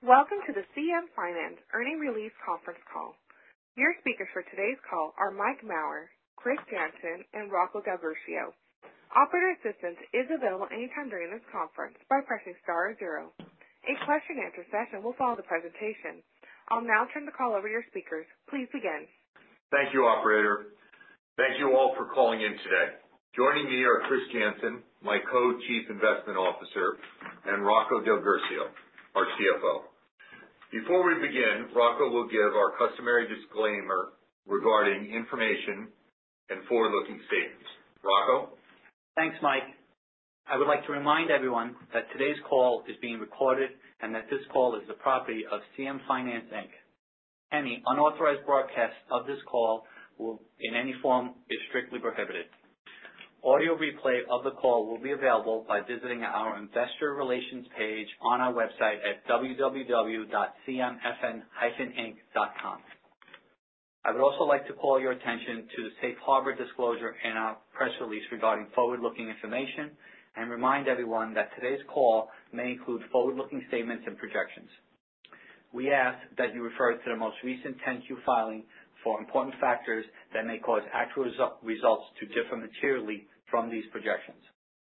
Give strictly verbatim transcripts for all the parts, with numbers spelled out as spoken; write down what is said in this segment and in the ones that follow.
Welcome to the C M Finance Earnings Release Conference Call. Your speakers for today's call are Mike Mauer, Chris Jansen, and Rocco Delgercio. Operator assistance is available anytime during this conference by pressing star zero. A question and answer session will follow the presentation. I'll now turn the call over to your speakers. Please begin. Thank you, operator. Thank you all for calling in today. Joining me are Chris Jansen, my co-chief investment officer, and Rocco Delgercio, our C F O. Before we begin, Rocco will give our customary disclaimer regarding information and forward-looking statements. Rocco? Thanks, Mike. I would like to remind everyone that today's call is being recorded and that this call is the property of C M Finance, Incorporated. Any unauthorized broadcast of this call will, in any form is strictly prohibited. Audio replay of the call will be available by visiting our investor relations page on our website at w w w dot c m f n dash inc dot com. I would also like to call your attention to the safe harbor disclosure in our press release regarding forward-looking information and remind everyone that today's call may include forward-looking statements and projections. We ask that you refer to the most recent ten Q filing for important factors that may cause actual resu- results to differ materially from these projections.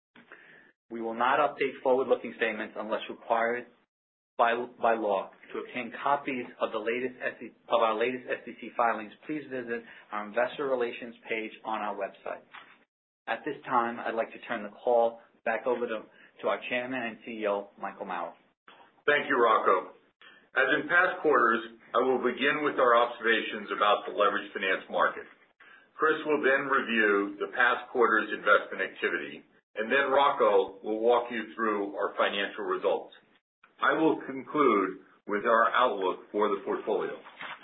We will not update forward-looking statements unless required by, by law. To obtain copies of the latest S E C, of our latest S E C filings, please visit our investor relations page on our website. At this time, I'd like to turn the call back over to, to our chairman and C E O, Michael Mauer. Thank you, Rocco. As in past quarters, I will begin with our observations about the leveraged finance market. Chris will then review the past quarter's investment activity, and then Rocco will walk you through our financial results. I will conclude with our outlook for the portfolio.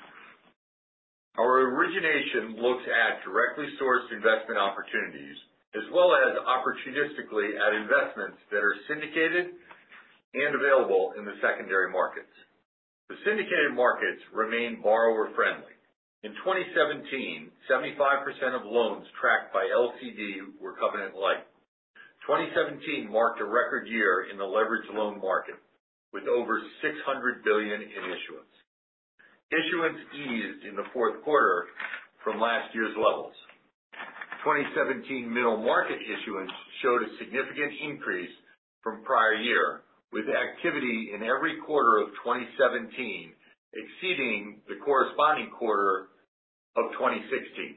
Our origination looks at directly sourced investment opportunities, as well as opportunistically at investments that are syndicated and available in the secondary markets. The syndicated markets remain borrower-friendly. In twenty seventeen, seventy-five percent of loans tracked by L C D were covenant light. twenty seventeen marked a record year in the leveraged loan market, with over six hundred billion dollars in issuance. Issuance eased in the fourth quarter from last year's levels. twenty seventeen middle market issuance showed a significant increase from prior year, with activity in every quarter of twenty seventeen exceeding the corresponding quarter of twenty sixteen.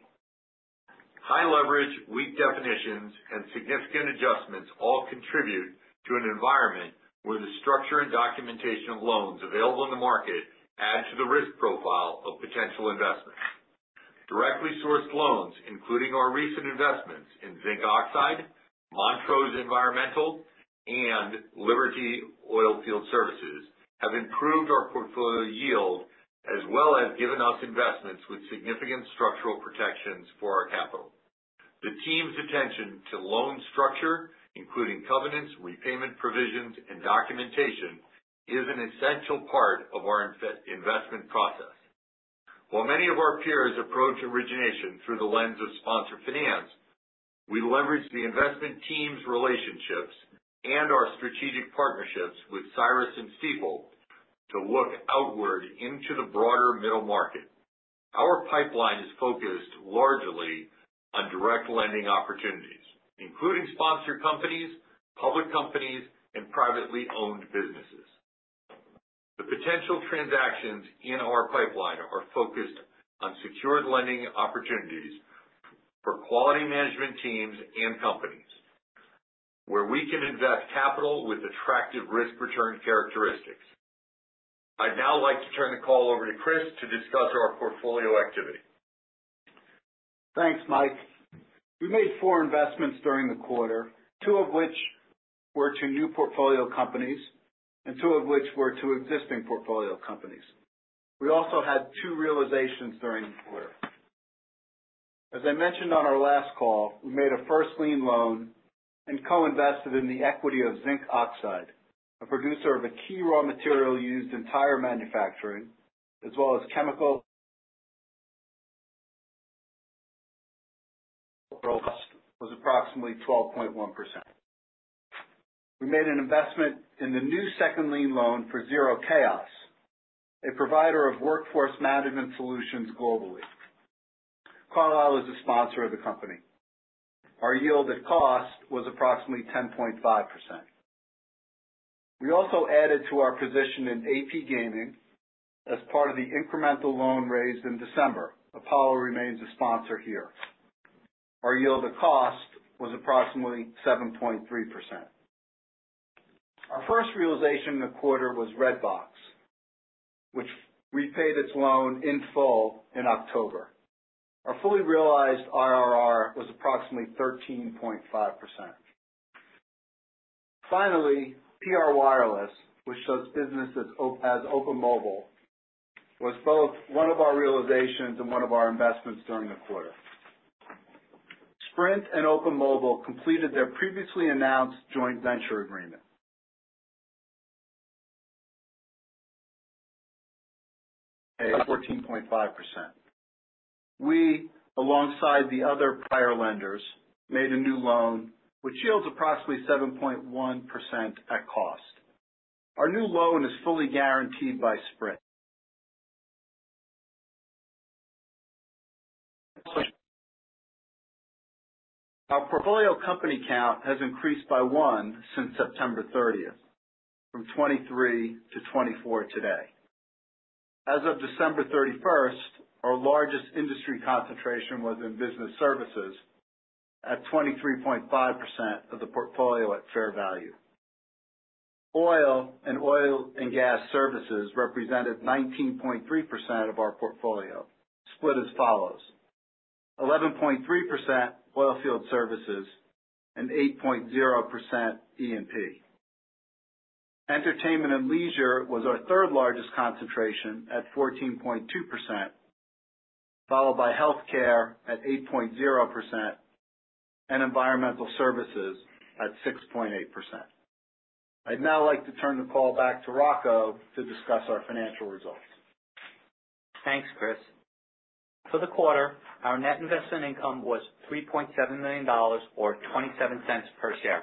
High leverage, weak definitions, and significant adjustments all contribute to an environment where the structure and documentation of loans available in the market add to the risk profile of potential investments. Directly sourced loans, including our recent investments in Zinc Oxide, Montrose Environmental, and Liberty Oilfield Services, have improved our portfolio yield as well as given us investments with significant structural protections for our capital. The team's attention to loan structure, including covenants, repayment provisions, and documentation, is an essential part of our investment process. While many of our peers approach origination through the lens of sponsor finance, we leverage the investment team's relationships and our strategic partnerships with Cyrus and Stifel to look outward into the broader middle market. Our pipeline is focused largely on direct lending opportunities, including sponsored companies, public companies, and privately owned businesses. The potential transactions in our pipeline are focused on secured lending opportunities for quality management teams and companies, where we can invest capital with attractive risk-return characteristics. I'd now like to turn the call over to Chris to discuss our portfolio activity. Thanks, Mike. We made four investments during the quarter, two of which were to new portfolio companies, and two of which were to existing portfolio companies. We also had two realizations during the quarter. As I mentioned on our last call, we made a first lien loan and co-invested in the equity of Zinc Oxide, a producer of a key raw material used in tire manufacturing, as well as chemical. Was approximately twelve point one percent. We made an investment in the new second lien loan for Zero Chaos, a provider of workforce management solutions globally. Carlyle is a sponsor of the company. Our yield at cost was approximately ten point five percent. We also added to our position in A P Gaming as part of the incremental loan raised in December. Apollo remains a sponsor here. Our yield at cost was approximately seven point three percent. Our first realization in the quarter was Redbox, which repaid its loan in full in October. Our fully realized I R R was approximately thirteen point five percent. Finally, P R Wireless, which does business as, as Open Mobile, was both one of our realizations and one of our investments during the quarter. Sprint and Open Mobile completed their previously announced joint venture agreement. fourteen point five percent. We, alongside the other prior lenders, made a new loan which yields approximately seven point one percent at cost. Our new loan is fully guaranteed by Sprint. Our portfolio company count has increased by one since September thirtieth, from twenty-three to twenty-four today. As of December thirty-first, our largest industry concentration was in business services at twenty-three point five percent of the portfolio at fair value. Oil and oil and gas services represented nineteen point three percent of our portfolio, split as follows: eleven point three percent oilfield services and eight point zero percent E and P. Entertainment and leisure was our third largest concentration at fourteen point two percent, followed by healthcare at eight point zero percent and environmental services at six point eight percent. I'd now like to turn the call back to Rocco to discuss our financial results. Thanks, Chris. For the quarter, our net investment income was three point seven million dollars or twenty-seven cents per share.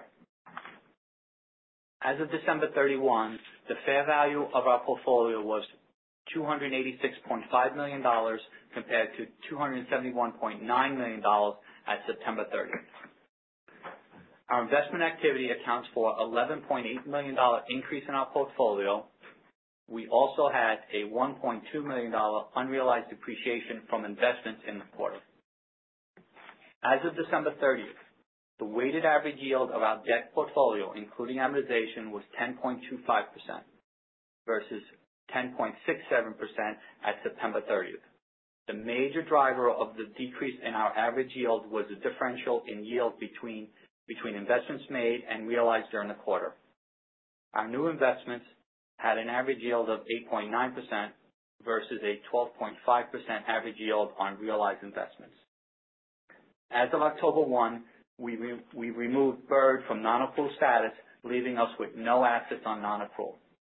As of December thirty-first, the fair value of our portfolio was two hundred eighty-six point five million dollars compared to two hundred seventy-one point nine million dollars at September thirtieth. Our investment activity accounts for eleven point eight million dollars increase in our portfolio. We also had a one point two million dollars unrealized depreciation from investments in the quarter. As of December thirtieth, the weighted average yield of our debt portfolio, including amortization, was ten point two five percent versus ten point six seven percent at September thirtieth. The major driver of the decrease in our average yield was the differential in yield between, between investments made and realized during the quarter. Our new investments had an average yield of eight point nine percent versus a twelve point five percent average yield on realized investments. As of October first, we, re- we removed Bird from non-accrual status, leaving us with no assets on non-accrual.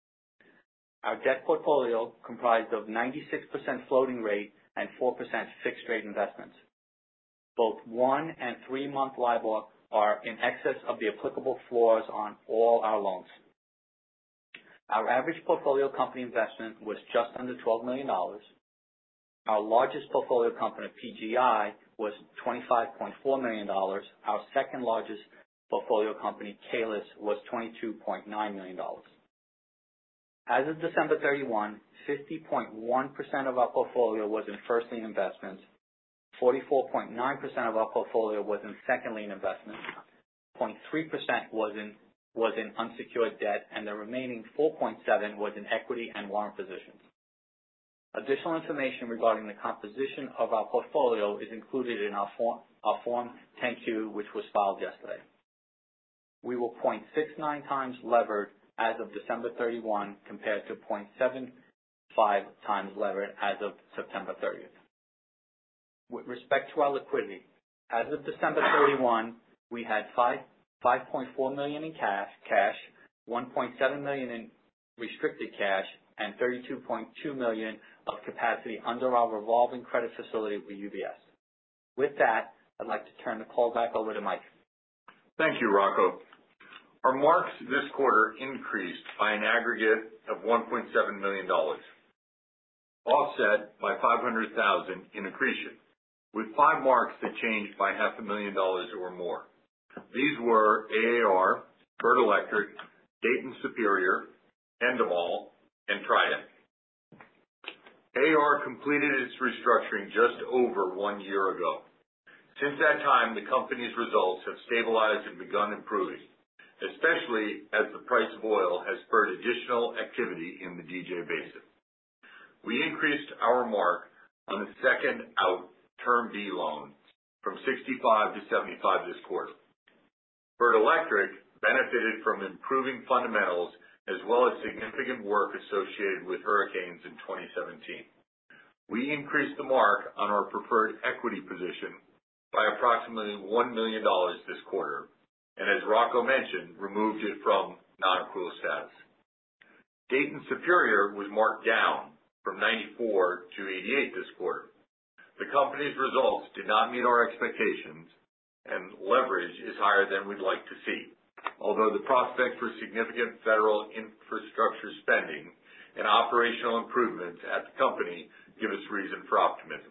Our debt portfolio comprised of ninety-six percent floating rate and four percent fixed rate investments. Both one and three month LIBOR are in excess of the applicable floors on all our loans. Our average portfolio company investment was just under twelve million dollars. Our largest portfolio company, P G I, was twenty-five point four million dollars. Our second largest portfolio company, Kalis, was twenty-two point nine million dollars. As of December thirty-first, fifty point one percent of our portfolio was in first lien investments, forty-four point nine percent of our portfolio was in second lien investments, zero point three percent was in was in unsecured debt, and the remaining four point seven percent was in equity and warrant positions. Additional information regarding the composition of our portfolio is included in our form, our form ten Q, which was filed yesterday. We were zero point six nine times levered as of December thirty-first compared to zero point seven five times levered as of September thirtieth. With respect to our liquidity, as of December thirty-first, we had five point four million dollars in cash, cash, one point seven million dollars in restricted cash, and thirty-two point two million dollars of capacity under our revolving credit facility with U B S. With that, I'd like to turn the call back over to Mike. Thank you, Rocco. Our marks this quarter increased by an aggregate of one point seven million dollars. offset by five hundred thousand dollars in accretion, with five marks that changed by half a million dollars or more. These were A A R, Bird Electric, Dayton Superior, Endemol, and Trident. A A R completed its restructuring just over one year ago. Since that time, the company's results have stabilized and begun improving, especially as the price of oil has spurred additional activity in the D J Basin. We increased our mark on the second out Term B loan from sixty-five to seventy-five this quarter. Bird Electric benefited from improving fundamentals as well as significant work associated with hurricanes in twenty seventeen. We increased the mark on our preferred equity position by approximately one million dollars this quarter, and as Rocco mentioned, removed it from non-accrual status. Dayton Superior was marked down from ninety-four to eighty-eight this quarter. The company's results did not meet our expectations, and leverage is higher than we'd like to see, although the prospect for significant federal infrastructure spending and operational improvements at the company give us reason for optimism.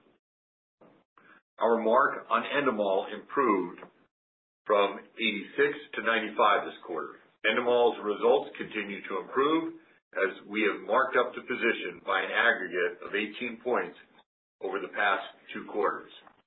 Our mark on Endemol improved from eighty-six to ninety-five this quarter. Endemol's results continue to improve as we have marked up the position by an aggregate of eighteen points over the past two quarters.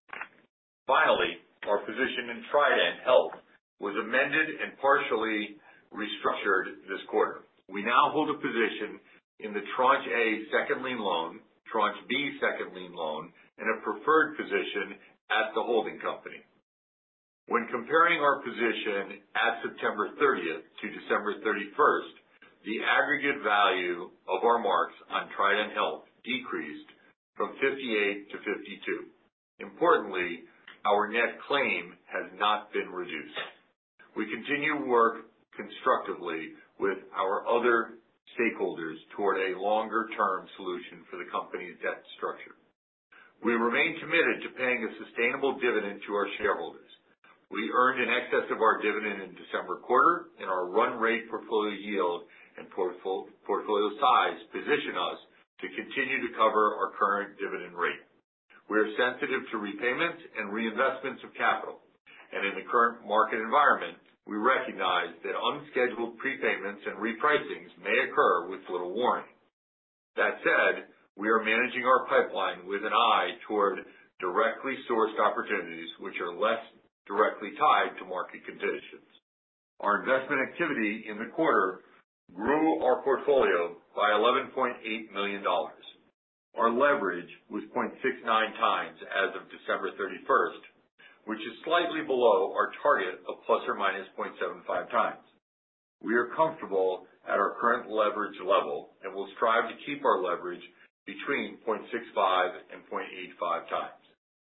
Finally, our position in Trident Health was amended and partially restructured this quarter. We now hold a position in the Tranche A second lien loan, Tranche B second lien loan, and a preferred position at the holding company. When comparing our position at September thirtieth to December thirty-first, the aggregate value of our marks on Trident Health decreased from fifty-eight to fifty-two. Importantly, our net claim has not been reduced. We continue to work constructively with our other stakeholders toward a longer-term solution for the company's debt structure. We remain committed to paying a sustainable dividend to our shareholders. We earned in excess of our dividend in December quarter, and our run rate portfolio yield and portfolio size position us to continue to cover our current dividend rate. We are sensitive to repayments and reinvestments of capital, and in the current market environment, we recognize that unscheduled prepayments and repricings may occur with little warning. That said, we are managing our pipeline with an eye toward directly sourced opportunities which are less directly tied to market conditions. Our investment activity in the quarter grew our portfolio by eleven point eight million dollars. Our leverage was zero point six nine times as of December thirty-first, which is slightly below our target of plus or minus zero point seven five times. We are comfortable at our current leverage level and will strive to keep our leverage between zero point six five and zero point eight five times.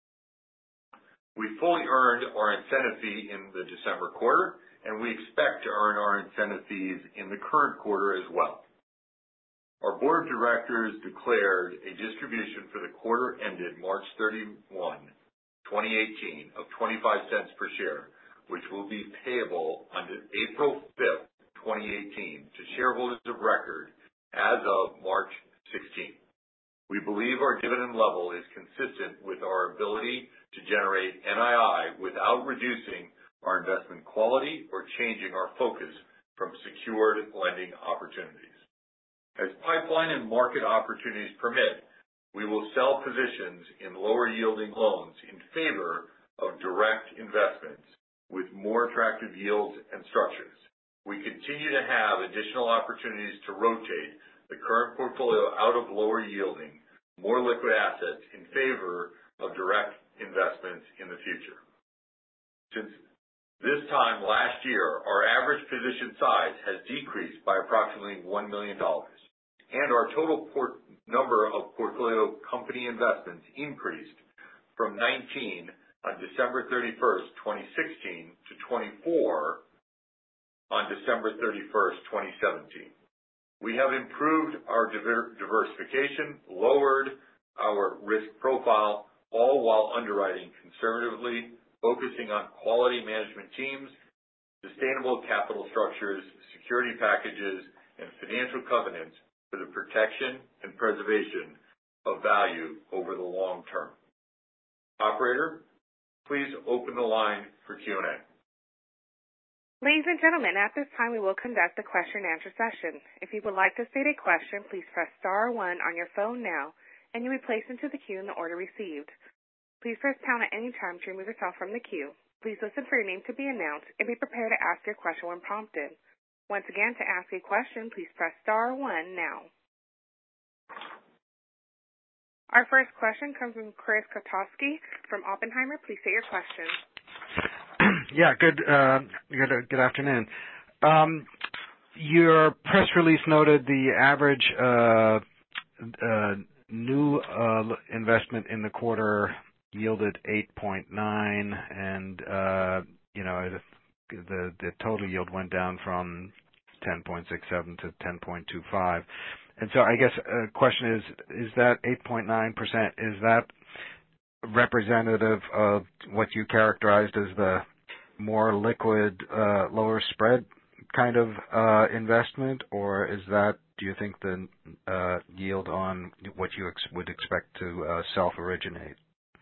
We fully earned our incentive fee in the December quarter, and we expect to earn our incentive fees in the current quarter as well. Our board of directors declared a distribution for the quarter ended March thirty-first, twenty eighteen of twenty-five cents per share, which will be payable on April fifth, twenty eighteen to shareholders of record as of March sixteenth. We believe our dividend level is consistent with our ability to generate N I I without reducing our investment quality or changing our focus from secured lending opportunities. As pipeline and market opportunities permit, we will sell positions in lower yielding loans in favor of direct investments with more attractive yields and structures. We continue to have additional opportunities to rotate the current portfolio out of lower yielding, more liquid assets in favor of direct investments in the future. Since this time last year, our average position size has decreased by approximately one million dollars, and our total port number of portfolio company investments increased from nineteen on December thirty-first, twenty sixteen to twenty-four on December thirty-first, twenty seventeen. We have improved our diver- diversification, lowered our risk profile, all while underwriting conservatively, focusing on quality management teams, sustainable capital structures, security packages, and financial covenants for the protection and preservation of value over the long term. Operator, please open the line for Q and A. Ladies and gentlemen, at this time we will conduct a question and answer session. If you would like to state a question, please press star one on your phone now, and you'll be placed into the queue in the order received. Please press pound at any time to remove yourself from the queue. Please listen for your name to be announced and be prepared to ask your question when prompted. Once again, to ask a question, please press star one now. Our first question comes from Chris Kotowski from Oppenheimer. Please state your question. Yeah, good, uh, good, good afternoon. Um, your press release noted the average uh, uh, new uh, investment in the quarter yielded eight point nine, and uh, you know the the total yield went down from ten point six seven to ten point two five. And so I guess a question is: is that eight point nine percent? Is that representative of what you characterized as the more liquid, uh, lower spread kind of uh, investment, or is that, do you think, the uh, yield on what you ex- would expect to uh, self-originate?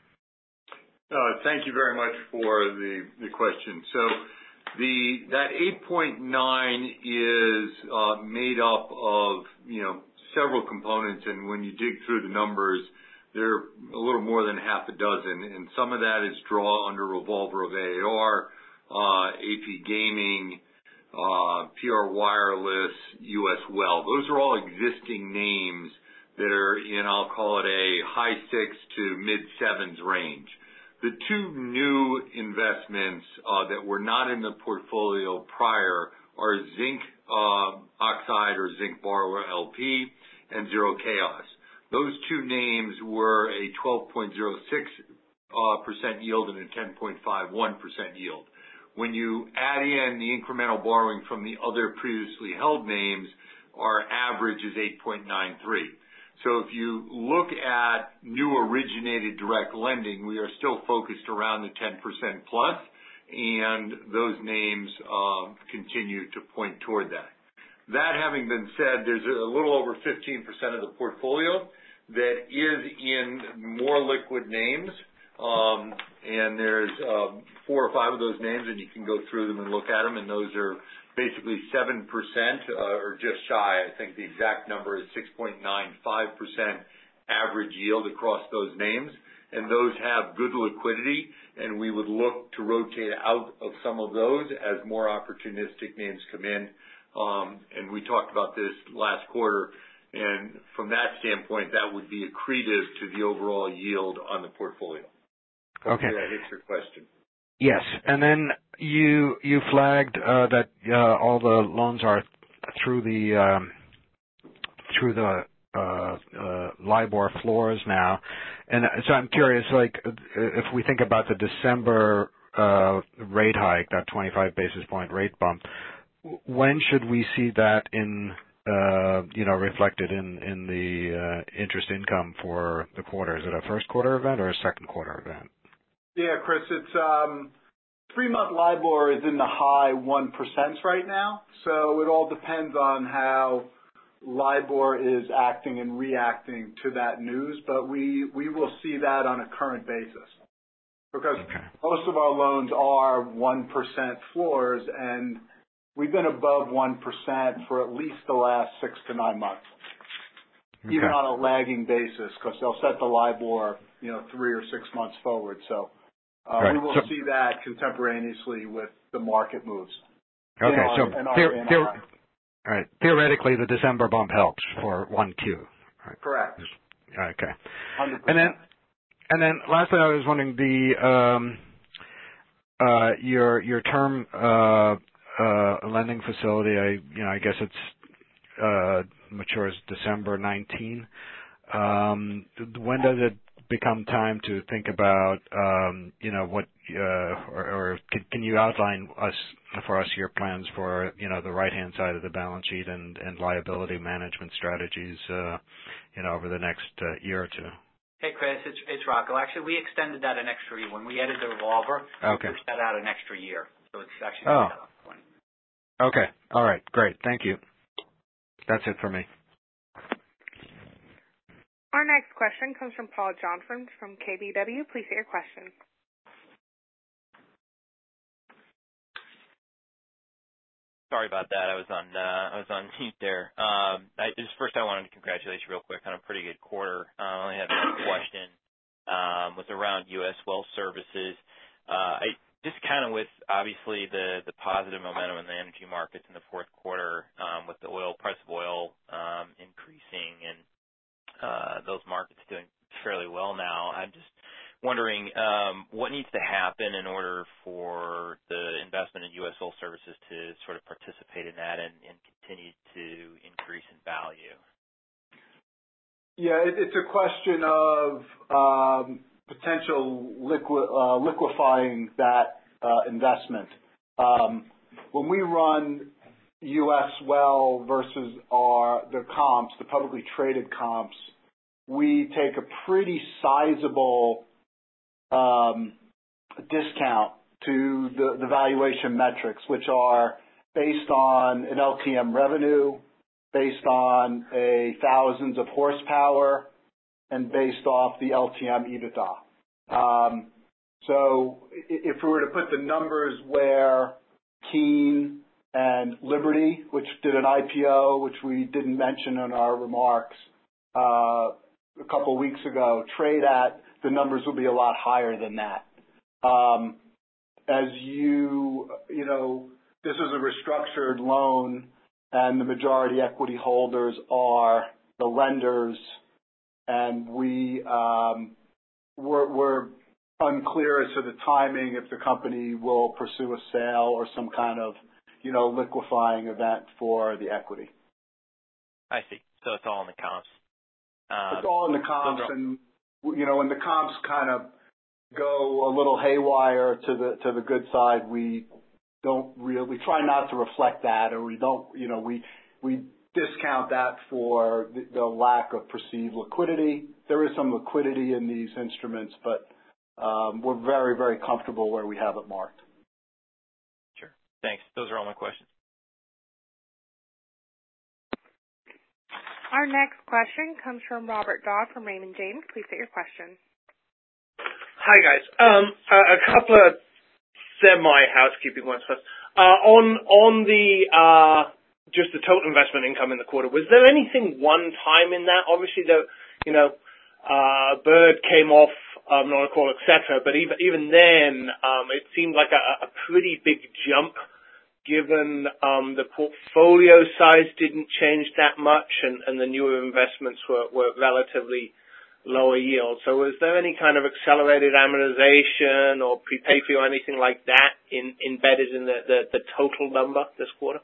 Uh, thank you very much for the, the question. So the that eight point nine is uh, made up of, you know, several components, and when you dig through the numbers, they're a little more than half a dozen, and some of that is draw under revolver of A A R, Uh, A P Gaming, uh, P R Wireless, U S Well. Those are all existing names that are in, I'll call it a high six to mid sevens range. The two new investments uh, that were not in the portfolio prior are Zinc uh, Oxide or Zinc Borrower L P and Zero Chaos. Those two names were a twelve point zero six percent uh, yield and a ten point five one percent yield. When you add in the incremental borrowing from the other previously held names, our average is eight point nine three. So if you look at new originated direct lending, we are still focused around the ten percent plus, and those names uh, continue to point toward that. That having been said, there's a little over fifteen percent of the portfolio that is in more liquid names. Um, and there's uh, four or five of those names, and you can go through them and look at them, and those are basically seven percent uh, or just shy. I think the exact number is six point nine five percent average yield across those names, and those have good liquidity, and we would look to rotate out of some of those as more opportunistic names come in. Um, and we talked about this last quarter, and from that standpoint, that would be accretive to the overall yield on the portfolio. Okay. Hopefully that hits your question. Yes, and then you you flagged uh, that uh, all the loans are through the um, through the uh, uh, LIBOR floors now, and so I'm curious, like if we think about the December uh, rate hike, that twenty-five basis point rate bump, when should we see that in uh, you know reflected in in the uh, interest income for the quarter? Is it a first quarter event or a second quarter event? Yeah, Chris, it's um, three-month LIBOR is in the high one percent right now, so it all depends on how LIBOR is acting and reacting to that news, but we, we will see that on a current basis because okay. most of our loans are one percent floors, and we've been above one percent for at least the last six to nine months, okay. even on a lagging basis because they'll set the LIBOR, you know, three or six months forward, so. Uh, right. We will so, see that contemporaneously with the market moves. Okay, our, so our, theor- theor- all right. theoretically, the December bump helps for one Q. Right. Correct. Okay. one hundred percent. And then, and then, lastly, I was wondering the um, uh, your your term uh, uh, lending facility. I you know I guess it's uh, matures December nineteenth. Um, when does it become time to think about, um, you know, what, uh, or, or can, can you outline us for us your plans for, you know, the right-hand side of the balance sheet and, and liability management strategies, uh, you know, over the next uh, year or two? Hey, Chris, it's, it's Rocco. Actually, we extended that an extra year. When we added the revolver, okay. we pushed that out an extra year. So it's actually oh. twenty. Okay. All right. Great. Thank you. That's it for me. Our next question comes from Paul Johnson from K B W. Please state your question. Sorry about that. I was on uh, I was on mute there. Um, I, just first, I wanted to congratulate you real quick on a pretty good quarter. Uh, I only had one question. Um, was around U S Well Services. Uh, I just kind of with obviously the the positive momentum in the energy markets in the fourth quarter, um, with the oil price of oil um, increasing and uh, those markets doing fairly well now. I'm just wondering um, what needs to happen in order for the investment in U S Well Services to sort of participate in that and, and continue to increase in value. Yeah, it, it's a question of um, potential liqui- uh, liquefying that uh, investment. Um, when we run U S Well versus our the comps, the publicly traded comps, we take a pretty sizable Um, discount to the, the valuation metrics, which are based on an L T M revenue, based on a thousands of horsepower, and based off the L T M EBITDA. Um, so if we were to put the numbers where Keene and Liberty, which did an I P O, which we didn't mention in our remarks uh, a couple of weeks ago, trade at, the numbers will be a lot higher than that. Um, as you, you know, this is a restructured loan, and the majority equity holders are the lenders, and we um, we're, we're unclear as to the timing if the company will pursue a sale or some kind of, you know, liquefying event for the equity. I see. So it's all in the comps. Um, it's all in the comps, and you know, when the comps kind of go a little haywire to the to the good side, we don't really we try not to reflect that, or we don't, you know, we we discount that for the, the lack of perceived liquidity. There is some liquidity in these instruments, but um, we're very very comfortable where we have it marked. Sure. Thanks. Those are all my questions. Our next question comes from Robert Dodd from Raymond James. Please state your question. Hi, guys. Um, a, a couple of semi-housekeeping ones first. Uh, on on the uh, just the total investment income in the quarter, was there anything one time in that? Obviously, the you know uh, Bird came off um, non-accrual, et cetera. But even even then, um, it seemed like a, a pretty big jump, given um, the portfolio size didn't change that much and, and the newer investments were, were relatively lower yield. So was there any kind of accelerated amortization or prepay fee or anything like that in, embedded in the, the, the total number this quarter?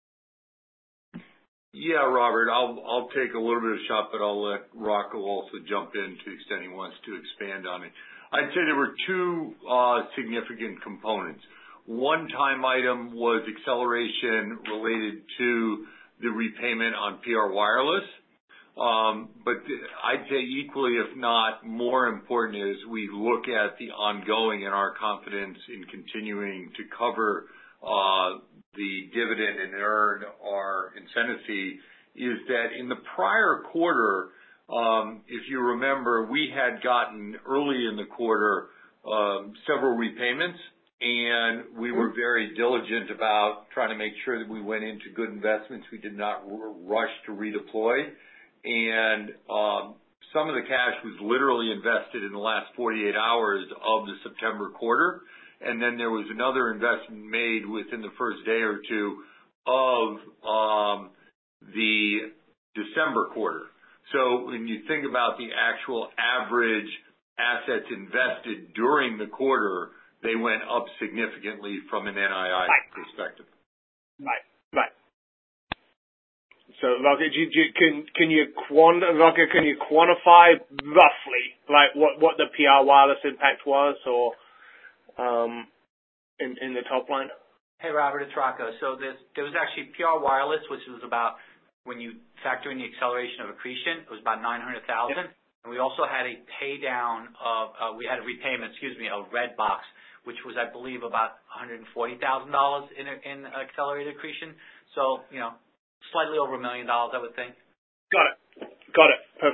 Yeah, Robert, I'll I'll take a little bit of a shot, but I'll let Rocco also jump in to the extent he wants to expand on it. I'd say there were two uh, significant components. One-time item was acceleration related to the repayment on P R Wireless. Um, but I'd say equally, if not more important, is we look at the ongoing and our confidence in continuing to cover uh, the dividend and earn our incentive fee, is that in the prior quarter, um, if you remember, we had gotten early in the quarter um, several repayments. And we were very diligent about trying to make sure that we went into good investments. We did not r- rush to redeploy. And um, some of the cash was literally invested in the last forty-eight hours of the September quarter. And then there was another investment made within the first day or two of um, the December quarter. So when you think about the actual average assets invested during the quarter, they went up significantly from an N I I right. perspective. Right, right. So, Roger, do you, do you, can can you quant, Roger, can you quantify roughly like what, what the P R Wireless impact was, or um, in in the top line? Hey, Robert, it's Rocco. So there's, there was actually P R Wireless, which was about, when you factor in the acceleration of accretion, it was about nine hundred thousand dollars. Yep. And we also had a pay down of, uh, we had a repayment, excuse me, of Redbox, which was, I believe, about one hundred forty thousand dollars in in accelerated accretion. So, you know, slightly over a million dollars, I would think. Got it. Got it. Perfect.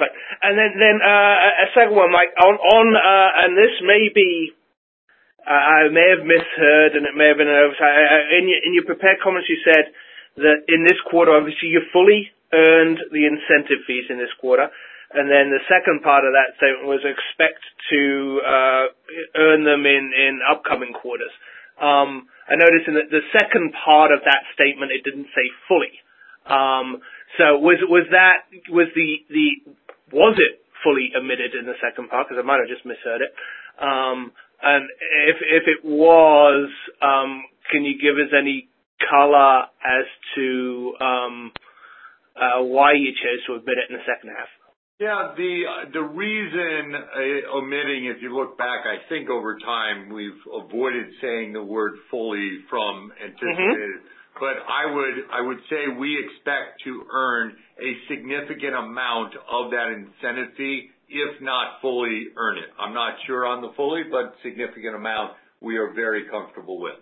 and then, then uh, a second one, Mike, on, on uh, and this may be, uh, I may have misheard, and it may have been an oversight. Uh, in, your, in your prepared comments, you said that in this quarter, obviously, you fully earned the incentive fees in this quarter, and then the second part of that statement was expect to uh, earn them in, in upcoming quarters. Um, I noticed in the, the second part of that statement, it didn't say fully. Um, so was was that was the the was it fully emitted in the second part? Because I might have just misheard it. Um, and if if it was, um, can you give us any color as to um, uh, why you chose to omit it in the second half? Yeah, the the reason uh, omitting, if you look back, I think over time we've avoided saying the word fully from anticipated. Mm-hmm. But I would I would say we expect to earn a significant amount of that incentive fee, if not fully earn it. I'm not sure on the fully, but significant amount we are very comfortable with.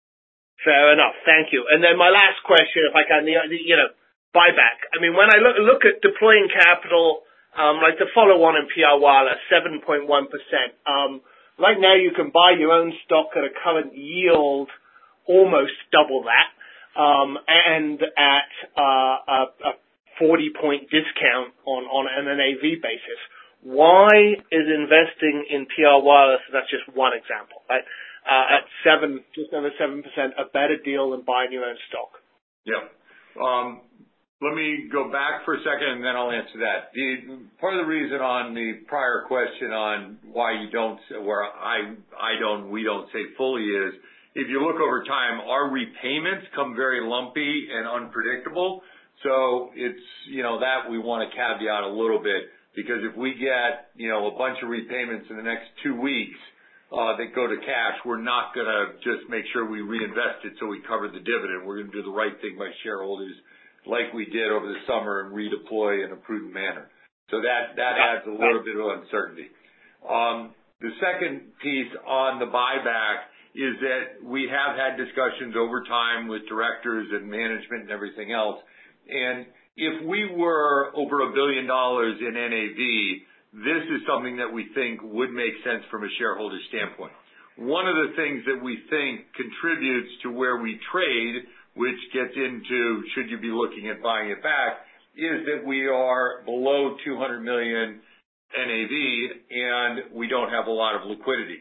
Fair enough. Thank you. And then my last question, if I can, the, the you know, buyback. I mean, when I look look at deploying capital, um, like the follow-on in P R Wireless, seven point one percent. Um, right now you can buy your own stock at a current yield almost double that. Um, and at uh, a, a forty-point discount on, on an N A V basis. Why is investing in P R Wireless, that's just one example, right, uh, at seven, just under seven percent, a better deal than buying your own stock? Yeah. Um, let me go back for a second, and then I'll answer that. The, part of the reason on the prior question on why you don't, where I, I don't, we don't say fully is, if you look over time, our repayments come very lumpy and unpredictable. So it's, you know, that we want to caveat a little bit, because if we get, you know, a bunch of repayments in the next two weeks uh, that go to cash, we're not going to just make sure we reinvest it so we cover the dividend. We're going to do the right thing by shareholders like we did over the summer and redeploy in a prudent manner. So that, that adds a little bit of uncertainty. Um, the second piece on the buyback is that we have had discussions over time with directors and management and everything else. And if we were over a billion dollars in N A V, this is something that we think would make sense from a shareholder standpoint. One of the things that we think contributes to where we trade, which gets into should you be looking at buying it back, is that we are below two hundred million N A V and we don't have a lot of liquidity.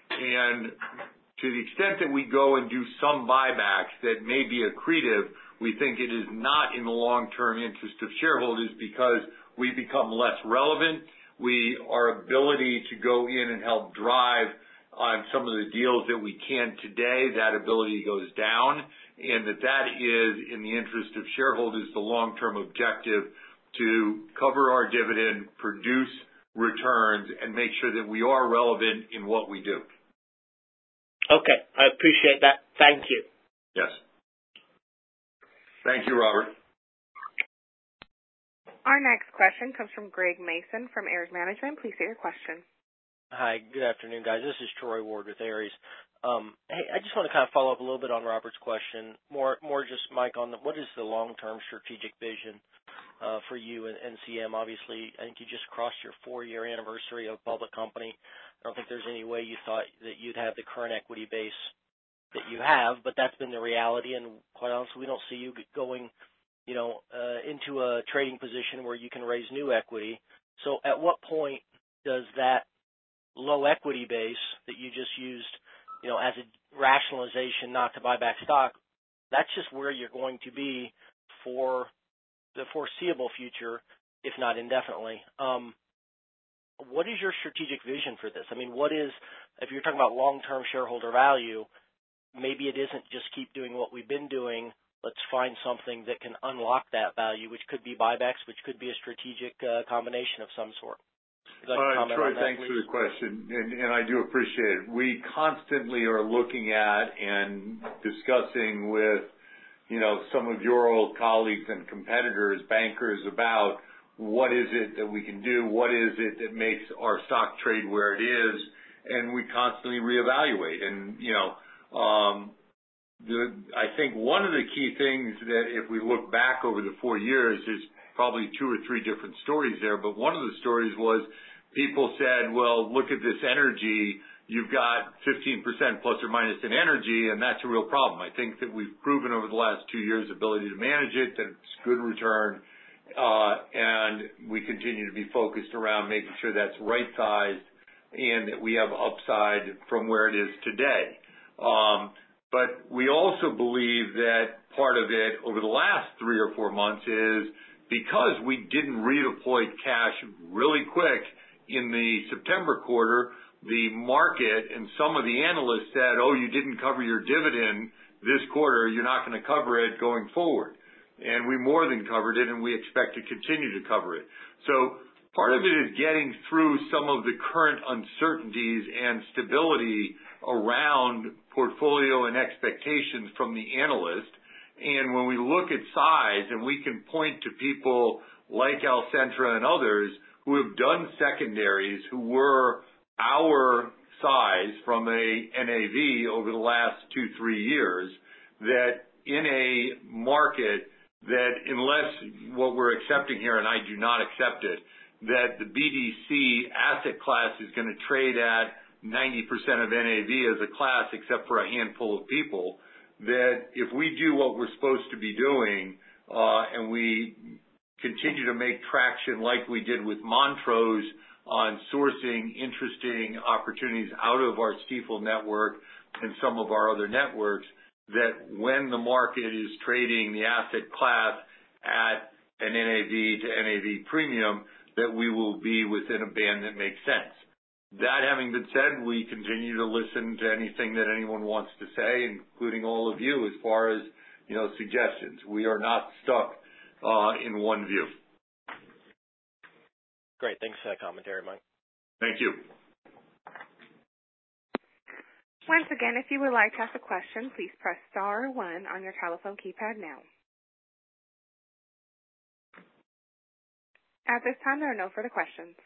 And to the extent that we go and do some buybacks that may be accretive, we think it is not in the long-term interest of shareholders because we become less relevant. We, our ability to go in and help drive on some of the deals that we can today, that ability goes down, and that that is in the interest of shareholders, the long-term objective to cover our dividend, produce returns, and make sure that we are relevant in what we do. Okay, I appreciate that. Thank you. Yes. Thank you, Robert. Our next question comes from Greg Mason from Ares Management. Please state your question. Hi, good afternoon, guys. This is Troy Ward with Ares. Um, hey, I just want to kind of follow up a little bit on Robert's question, more more just, Mike, on the, what is the long-term strategic vision uh, for you and, and C M? Obviously, I think you just crossed your four-year anniversary of public company. I don't think there's any way you thought that you'd have the current equity base that you have, but that's been the reality, and quite honestly, we don't see you going, you know, uh, into a trading position where you can raise new equity. So at what point does that low equity base that you just used, you know, as a rationalization not to buy back stock, that's just where you're going to be for the foreseeable future, if not indefinitely. Um, what is your strategic vision for this? I mean, what is, if you're talking about long-term shareholder value, maybe it isn't just keep doing what we've been doing. Let's find something that can unlock that value, which could be buybacks, which could be a strategic uh, combination of some sort. Like uh, Troy, that, thanks please? for the question, and, and I do appreciate it. We constantly are looking at and discussing with, you know, some of your old colleagues and competitors, bankers, about what is it that we can do, what is it that makes our stock trade where it is, and we constantly reevaluate. And, you know, um, the, I think one of the key things that if we look back over the four years is probably two or three different stories there, but one of the stories was people said, well, look at this energy. You've got fifteen percent plus or minus in energy, and that's a real problem. I think that we've proven over the last two years ability to manage it, that it's good return, uh, and we continue to be focused around making sure that's right-sized and that we have upside from where it is today. Um, but we also believe that part of it over the last three or four months is because we didn't redeploy cash really quick in the September quarter, the market and some of the analysts said, oh, you didn't cover your dividend this quarter, you're not going to cover it going forward. And we more than covered it, and we expect to continue to cover it. So part of it is getting through some of the current uncertainties and stability around portfolio and expectations from the analyst. And when we look at size, and we can point to people like Alcentra and others who have done secondaries who were our size from a N A V over the last two, three years, that in a market that unless what we're accepting here, and I do not accept it, that the B D C asset class is going to trade at ninety percent of N A V as a class except for a handful of people, that if we do what we're supposed to be doing uh, and we continue to make traction like we did with Montrose on sourcing interesting opportunities out of our Stifel network and some of our other networks, that when the market is trading the asset class at an N A V to N A V premium, that we will be within a band that makes sense. That having been said, we continue to listen to anything that anyone wants to say, including all of you, as far as, you know, suggestions. We are not stuck uh, in one view. Great. Thanks for that commentary, Mike. Thank you. Once again, if you would like to ask a question, please press star one on your telephone keypad now. At this time, there are no further questions.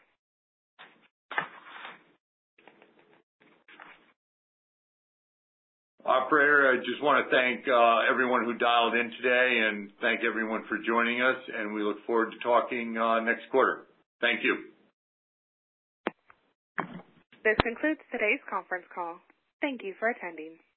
Operator, I just want to thank uh, everyone who dialed in today and thank everyone for joining us, and we look forward to talking uh, next quarter. Thank you. This concludes today's conference call. Thank you for attending.